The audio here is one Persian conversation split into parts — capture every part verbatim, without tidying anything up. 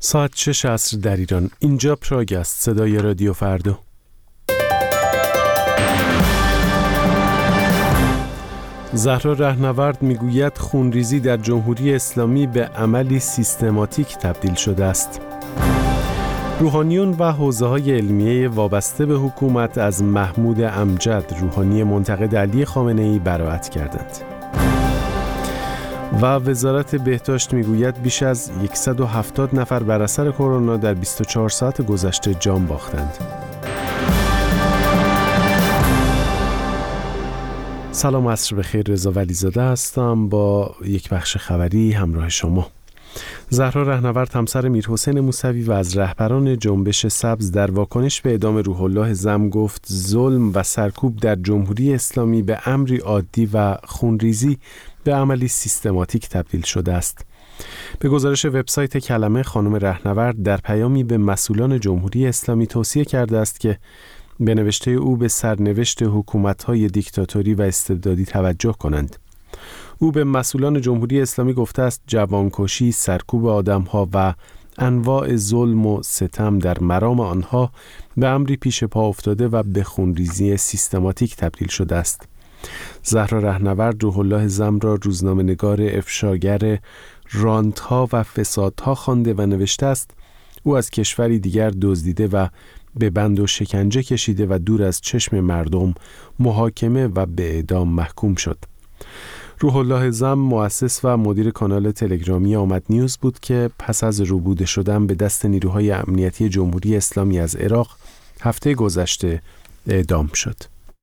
ساعت شش عصر در ایران. اینجا پراگ است. صدای رادیو فردا. زهرا رهنورد میگوید خونریزی در جمهوری اسلامی به عملی سیستماتیک تبدیل شده است. روحانیون و حوزه‌های علمیه وابسته به حکومت از محمود امجد، روحانی منتقد علی خامنه‌ای، براءت کردند. و وزارت بهداشت میگوید بیش از صد و هفتاد نفر بر اثر کرونا در بیست و چهار ساعت گذشته جان باختند. سلام، عصر بخیر. رضا ولیزاده هستم با یک بخش خبری همراه شما. زهرا رهنورد همسر میرحسین موسوی و از رهبران جنبش سبز در واکنش به اعدام روح الله زم گفت ظلم و سرکوب در جمهوری اسلامی به امری عادی و خونریزی به عملی سیستماتیک تبدیل شده است. به گزارش وبسایت کلمه، خانم رهنورد در پیامی به مسئولان جمهوری اسلامی توصیه کرده است که به نوشته او به سرنوشت حکومت‌های دیکتاتوری و استبدادی توجه کنند. او به مسئولان جمهوری اسلامی گفته است جوانکشی، سرکوب آدم‌ها و انواع ظلم و ستم در مرام آنها به امری پیش پا افتاده و به خونریزی سیستماتیک تبدیل شده است. زهرا رهنورد روح الله زم را روزنامه‌نگار افشاگر رانت‌ها و فسادها خوانده و نوشته است او از کشوری دیگر دزدیده و به بند و شکنجه کشیده و دور از چشم مردم محاکمه و به اعدام محکوم شد. روح الله زم مؤسس و مدیر کانال تلگرامی آمد نیوز بود که پس از روبوده شدن به دست نیروهای امنیتی جمهوری اسلامی از عراق هفته گذشته اعدام شد.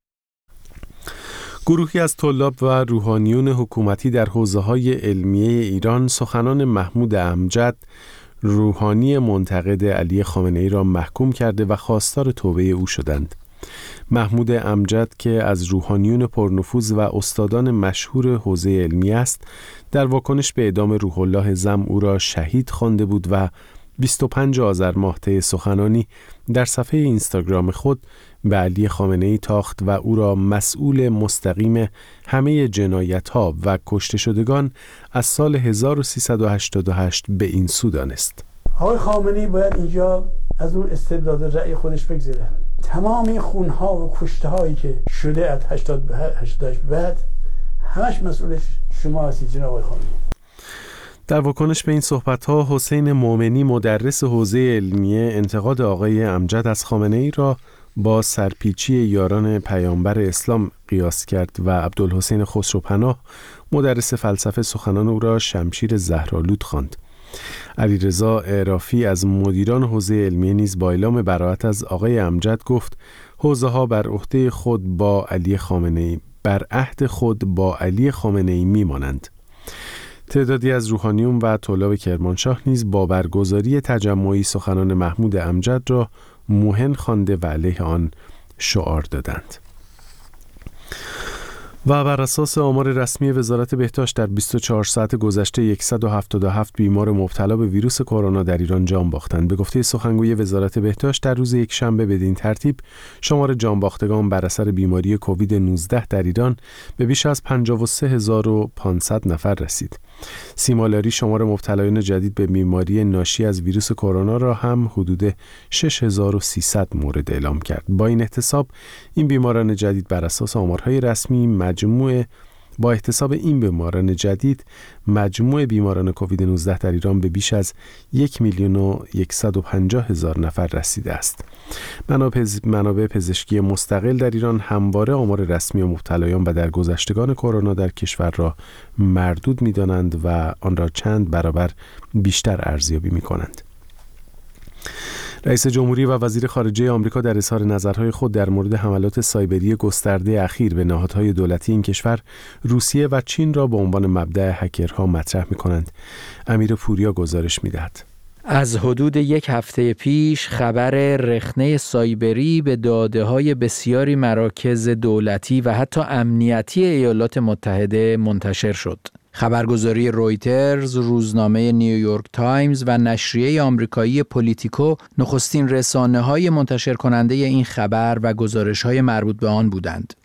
گروهی از طلاب و روحانیون حکومتی در حوزه‌های علمیه ایران سخنان محمود امجد، روحانی منتقد علی خامنه‌ای را محکوم کرده و خواستار توبه او شدند. محمود امجد که از روحانیون پرنفوذ و استادان مشهور حوزه علمی است، در واکنش به اعدام روح الله زم او را شهید خوانده بود و بیست و پنجم آذر ماه طی سخنانی در صفحه اینستاگرام خود به علی خامنه‌ای تاخت و او را مسئول مستقیم همه جنایت‌ها و کشته شدگان از سال هزار و سیصد و هشتاد و هشت به این سو دانست. آقای خامنه‌ای باید اینجا از اون استبداد رأی خودش بگذره. تمام این خونها و کشته‌هایی که شده از هشتاد و هشت بعد همش مسئولش شما هستید جناب آقای خامنه‌ای. در واکنش به این صحبت‌ها حسین مومنی مدرس حوزه علمیه انتقاد آقای امجد از خامنه‌ای را با سرپیچی یاران پیامبر اسلام قیاس کرد و عبدالحسین خسروپناه مدرس فلسفه سخنان او را شمشیر زهرآلود خواند. علیرضا اعرافی از مدیران حوزه علمیه نیز با اعلام براءت از آقای امجد گفت حوزه‌ها بر عهده خود با علی خامنه‌ای بر عهد خود با علی خامنه‌ای میمانند. تعدادی از روحانیون و طلاب کرمانشاه نیز با برگزاری تجمعی سخنان محمود امجد را موهن خوانده و علیه آن شعار دادند. و بر اساس آمار رسمی وزارت بهداشت در بیست و چهار ساعت گذشته صد و هفتاد و هفت بیمار مبتلا به ویروس کرونا در ایران جان باختند. به گفته سخنگوی وزارت بهداشت در روز یکشنبه بدین ترتیب شمار جان باختگان بر اثر بیماری کووید نوزده در ایران به بیش از پنجاه و سه هزار و پانصد نفر رسید. سیمالاری شمار مبتلایان جدید به بیماری ناشی از ویروس کرونا را هم حدود شش هزار و سیصد مورد اعلام کرد. با این احتساب این بیماران جدید بر اساس آمارهای رسمی مجموع با احتساب این بیماران جدید مجموع بیماران کووید نوزده در ایران به بیش از یک میلیون و صد و پنجاه هزار نفر رسیده است. منابع, منابع پزشکی مستقل در ایران همواره آمار رسمی و مبتلایان و درگذشتگان کرونا در کشور را مردود می‌دانند و آن را چند برابر بیشتر ارزیابی می‌کنند. رئیس جمهوری و وزیر خارجه آمریکا در اظهار نظرهای خود در مورد حملات سایبری گسترده اخیر به نهادهای دولتی این کشور، روسیه و چین را به عنوان مبدأ هکرها مطرح می‌کنند. امیر پوریا گزارش می‌دهد. از حدود یک هفته پیش خبر رخنه سایبری به داده‌های بسیاری مراکز دولتی و حتی امنیتی ایالات متحده منتشر شد. خبرگزاری رویترز، روزنامه نیویورک تایمز و نشریه آمریکایی پولیتیکو نخستین رسانه‌های منتشر کننده این خبر و گزارش‌های مربوط به آن بودند.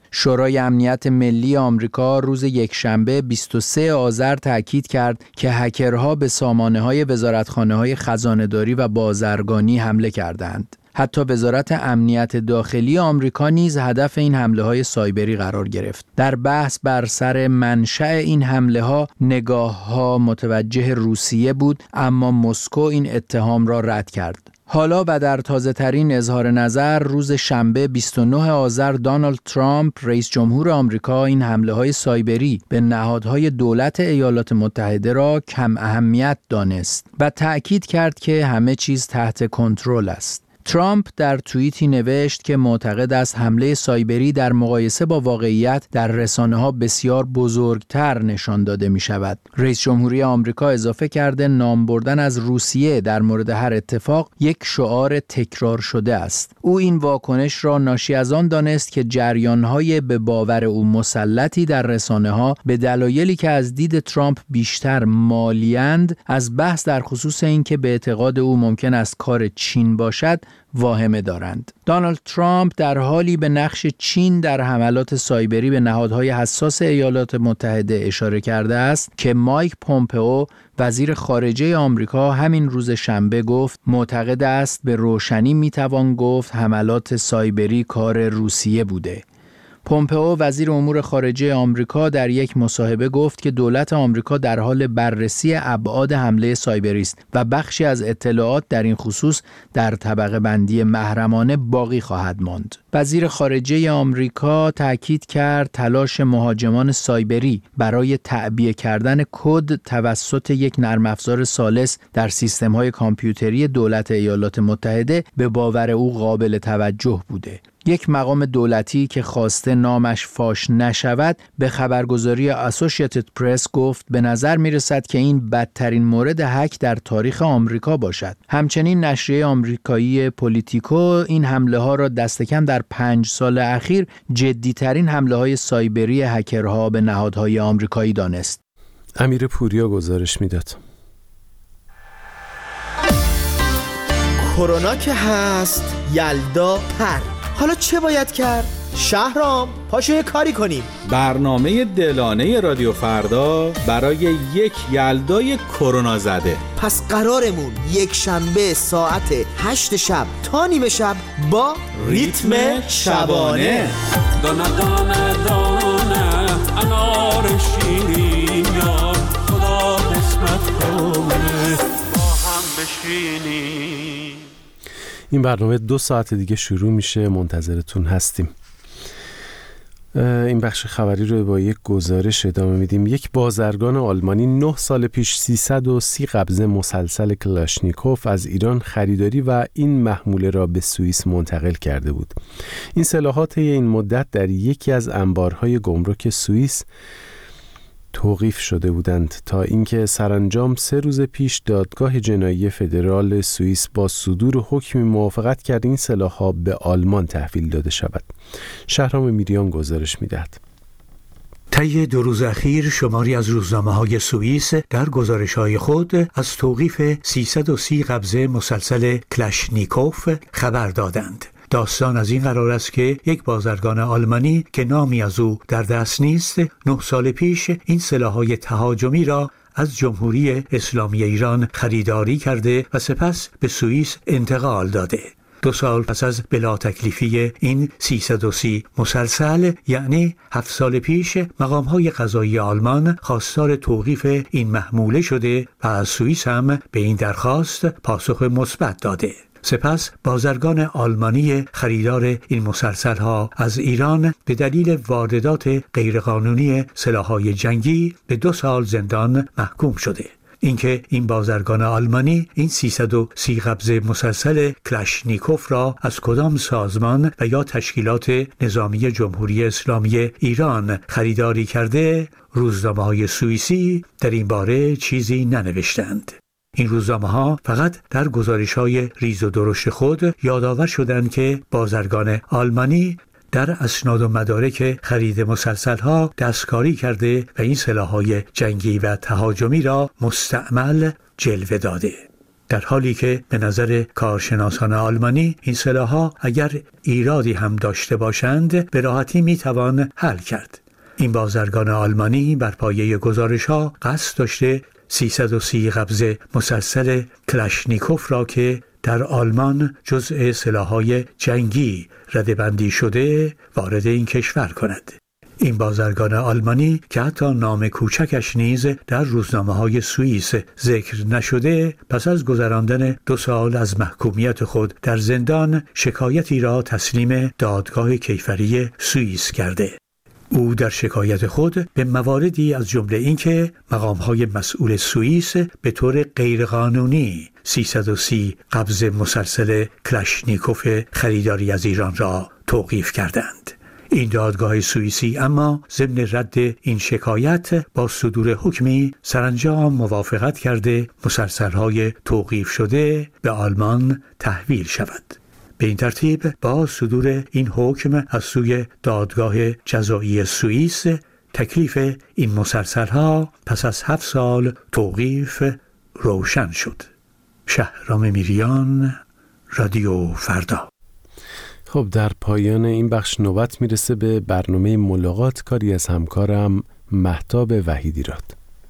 شورای امنیت ملی آمریکا روز یکشنبه بیست و سوم آذر تاکید کرد که هکرها به سامانه‌های وزارتخانه‌های خزانه‌داری و بازرگانی حمله کردند. حتی وزارت امنیت داخلی آمریکا نیز هدف این حمله‌های سایبری قرار گرفت. در بحث بر سر منشأ این حمله‌ها، نگاه‌ها متوجه روسیه بود، اما مسکو این اتهام را رد کرد. حالا و در تازه‌ترین اظهار نظر روز شنبه بیست و نهم آذر دونالد ترامپ رئیس جمهور آمریکا این حمله‌های سایبری به نهادهای دولت ایالات متحده را کم اهمیت دانست و تأکید کرد که همه چیز تحت کنترل است. ترامپ در توییتی نوشت که معتقد است حمله سایبری در مقایسه با واقعیت در رسانه‌ها بسیار بزرگتر نشان داده می شود. رئیس جمهوری آمریکا اضافه کرده نام بردن از روسیه در مورد هر اتفاق یک شعار تکرار شده است. او این واکنش را ناشی از آن دانست که جریان‌های به باور او مسلطی در رسانه‌ها به دلایلی که از دید ترامپ بیشتر مالی‌اند، از بحث در خصوص اینکه به اعتقاد او ممکن است کار چین باشد واهمه دارند. دونالد ترامپ در حالی به نقش چین در حملات سایبری به نهادهای حساس ایالات متحده اشاره کرده است که مایک پومپئو وزیر خارجه آمریکا همین روز شنبه گفت معتقد است به روشنی میتوان گفت حملات سایبری کار روسیه بوده. پومپئو وزیر امور خارجه آمریکا در یک مصاحبه گفت که دولت آمریکا در حال بررسی ابعاد حمله سایبری است و بخشی از اطلاعات در این خصوص در طبقه بندی محرمانه باقی خواهد ماند. وزیر خارجه آمریکا تاکید کرد تلاش مهاجمان سایبری برای تعبیه کردن کد توسط یک نرم افزار ثالث در سیستم‌های کامپیوتری دولت ایالات متحده به باور او قابل توجه بوده. یک مقام دولتی که خواسته نامش فاش نشود به خبرگزاری اسوسییتد پرس گفت به نظر می رسد که این بدترین مورد هک در تاریخ آمریکا باشد. همچنین نشریه آمریکایی پولیتیکو این حمله ها را دست کم در پنج سال اخیر جدیترین حمله های سایبری هکرها به نهادهای آمریکایی دانست. امیر پوریا گزارش میداد. کرونا که هست، یلدا پر. حالا چه باید کرد؟ شهرام پاشو یه کاری کنیم. برنامه دلانه رادیو فردا برای یک یلدای کرونا زده. پس قرارمون یک شنبه ساعت هشت شب تا نیمه شب با ریتم شبانه. دانه دانه دانه انار شیرین یا خدا قسمت کنه با هم بشینیم. این برنامه دو ساعت دیگه شروع میشه، منتظرتون هستیم. این بخش خبری رو با یک گزارش ادامه میدیم. یک بازرگان آلمانی نه سال پیش سیصد و سی قبضه مسلسل کلاشنیکوف از ایران خریداری و این محموله را به سوئیس منتقل کرده بود. این سلاحات طی این مدت در یکی از انبارهای گمرک سوئیس توقیف شده بودند تا اینکه سرانجام سه روز پیش دادگاه جنایی فدرال سوئیس با صدور حکمی موافقت کرد این سلاح‌ها به آلمان تحویل داده شود. شهرام میریان گزارش می‌دهد. طی دو روز اخیر شماری از روزنامه‌های سوئیس در گزارش‌های خود از توقیف سیصد و سی قبضه مسلسل کلاشنیکوف خبر دادند. داستان از این قرار است که یک بازرگان آلمانی که نامی از او در دست نیست، نه سال پیش این سلاح‌های تهاجمی را از جمهوری اسلامی ایران خریداری کرده و سپس به سوئیس انتقال داده. دو سال پس از بلا تکلیفی این سیصد و سی مسلسل، یعنی هفت سال پیش، مقام‌های قضایی آلمان خواستار توقیف این محموله شده و از سوئیس هم به این درخواست پاسخ مثبت داده. سپس بازرگان آلمانی خریدار این مسلسل‌ها از ایران به دلیل واردات غیرقانونی سلاح‌های جنگی به دو سال زندان محکوم شده. اینکه این بازرگان آلمانی این سیصد و سی قبضه مسلسل کلاشنیکوف را از کدام سازمان و یا تشکیلات نظامی جمهوری اسلامی ایران خریداری کرده، روزنامه‌های سوئیسی در این باره چیزی ننوشتند. این روزنامه‌ها فقط در گزارش‌های ریز و درشت خود یادآور شدند که بازرگان آلمانی در اسناد و مدارک خرید مسلسل‌ها دستکاری کرده و این سلاح‌های جنگی و تهاجمی را مستعمل جلوه داده. در حالی که به نظر کارشناسان آلمانی این سلاح‌ها اگر ایرادی هم داشته باشند به راحتی میتوان حل کرد. این بازرگان آلمانی بر پایه گزارش‌ها قصد داشته سیصد و سی قبض مسلسل کلاشنیکوف را که در آلمان جزء سلاح‌های جنگی رده‌بندی شده وارد این کشور کند. این بازرگان آلمانی که حتی نام کوچکش نیز در روزنامه‌های سوئیس ذکر نشده، پس از گذراندن دو سال از محکومیت خود در زندان شکایتی را تسلیم دادگاه کیفری سوئیس کرده. او در شکایت خود به مواردی از جمله اینکه مقام‌های مسئول سوئیس به طور غیرقانونی سیصد و سی قبض مسلسل کلاشنیکوف خریداری از ایران را توقیف کردند. این دادگاه سوئیسی اما ضمن رد این شکایت با صدور حکمی سرانجام موافقت کرده مسلسل‌های توقیف شده به آلمان تحویل شود. به این ترتیب با صدور این حکم از سوی دادگاه جزایی سوئیس تکلیف این مسلسل‌ها پس از هفت سال توقیف روشن شد. شهرام میریان، رادیو فردا. خب در پایان این بخش نوبت میرسه به برنامه ملاقات، کاری از همکارم مهتاب وحیدیراد.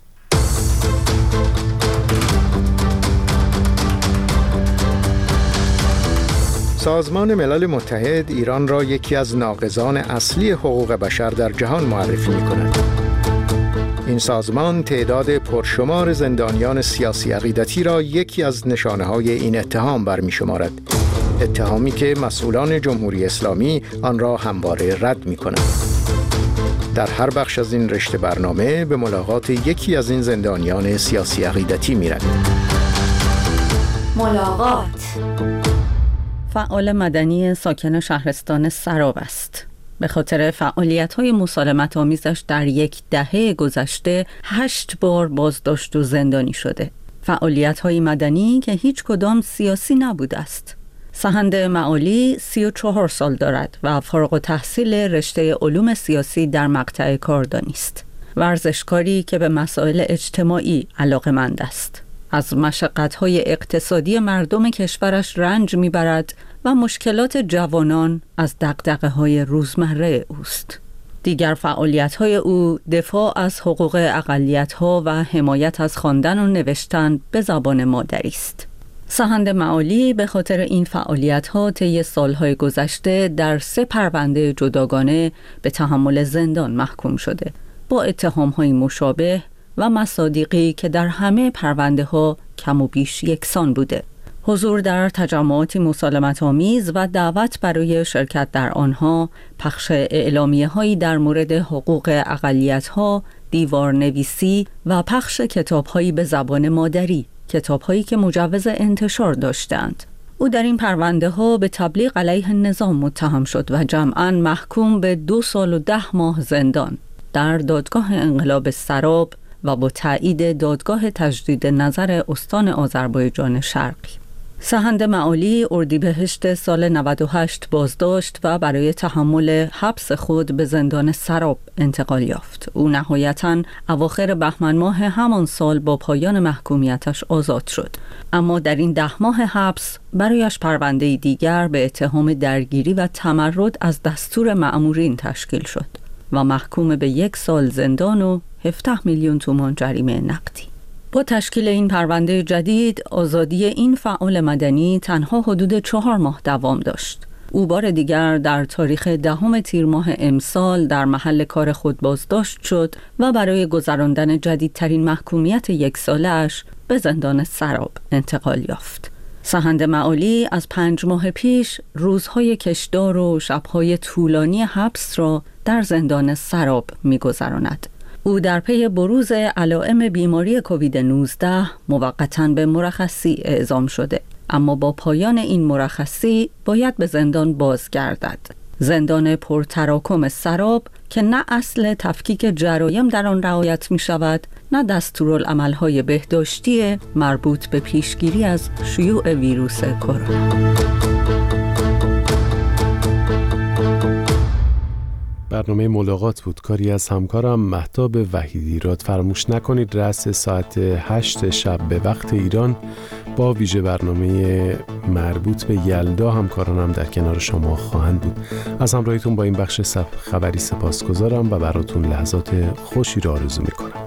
سازمان ملل متحد ایران را یکی از ناقضان اصلی حقوق بشر در جهان معرفی می‌کند. این سازمان تعداد پرشمار زندانیان سیاسی عقیدتی را یکی از نشانه‌های این اتهام برمی‌شمارد. اتهامی که مسئولان جمهوری اسلامی آن را همواره رد می‌کنند. در هر بخش از این رشته برنامه به ملاقات یکی از این زندانیان سیاسی عقیدتی می‌رویم. ملاقات. فعال مدنی ساکن شهرستان سراب است. به خاطر فعالیت‌های مسالمت آمیزش در یک دهه گذشته هشت بار بازداشت و زندانی شده. فعالیت‌های مدنی که هیچ کدام سیاسی نبوده است. سهند معالی سی و چهار سال دارد و فارغ التحصیل رشته علوم سیاسی در مقطع کاردانی است. ورزشکاری که به مسائل اجتماعی علاقه‌مند است. از مشقت‌های اقتصادی مردم کشورش رنج می‌برد و مشکلات جوانان از دغدغه‌های روزمره اوست. دیگر فعالیت‌های او دفاع از حقوق اقلیت‌ها و حمایت از خواندن و نوشتن به زبان مادری است. سهند معالی به خاطر این فعالیت‌ها طی سال‌های گذشته در سه پرونده جداگانه به تحمل زندان محکوم شده، با اتهام‌های مشابه و مصادیقی که در همه پرونده ها کم و بیش یکسان بوده. حضور در تجمعاتی مسالمت آمیز و دعوت برای شرکت در آنها، پخش اعلامیه هایی در مورد حقوق اقلیت ها، دیوار نویسی و پخش کتاب هایی به زبان مادری، کتاب هایی که مجوز انتشار داشتند. او در این پرونده ها به تبلیغ علیه نظام متهم شد و جمعاً محکوم به دو سال و ده ماه زندان در دادگاه انقلاب سراب و با تایید دادگاه تجدید نظر استان آذربایجان شرقی. سهند معالی اردیبهشت سال نود و هشت بازداشت و برای تحمل حبس خود به زندان سراب انتقال یافت. او نهایتاً اواخر بهمن ماه همان سال با پایان محکومیتش آزاد شد. اما در این ده ماه حبس برایش پرونده دیگر به اتهام درگیری و تمرد از دستور مأمورین تشکیل شد و محکوم به یک سال زندان و هفده میلیون تومان جریمه نقدی. با تشکیل این پرونده جدید، آزادی این فعال مدنی تنها حدود چهار ماه دوام داشت. او بار دیگر در تاریخ دهم تیر ماه امسال در محل کار خود بازداشت شد و برای گذراندن جدیدترین محکومیت یک ساله‌اش به زندان سراب انتقال یافت. سهند معالی از پنج ماه پیش روزهای کشدار و شبهای طولانی حبس را در زندان سراب می‌گذراند. او در پی بروز علائم بیماری کووید نوزده موقتاً به مرخصی اعزام شده، اما با پایان این مرخصی باید به زندان بازگردد. زندان پرتراکم سراب که نه اصل تفکیک جرایم در آن رعایت می شود، نه دستورالعمل‌های بهداشتی مربوط به پیشگیری از شیوع ویروس کرونا. برنامه ملاقات بود، کاری از همکارم مهتاب وحیدیراد. فراموش نکنید رأس ساعت هشت شب به وقت ایران با ویژه برنامه مربوط به یلدا همکارانم در کنار شما خواهند بود. از همراهیتون با این بخش خبری سپاسگزارم و براتون لحظات خوشی را آرزو میکنم.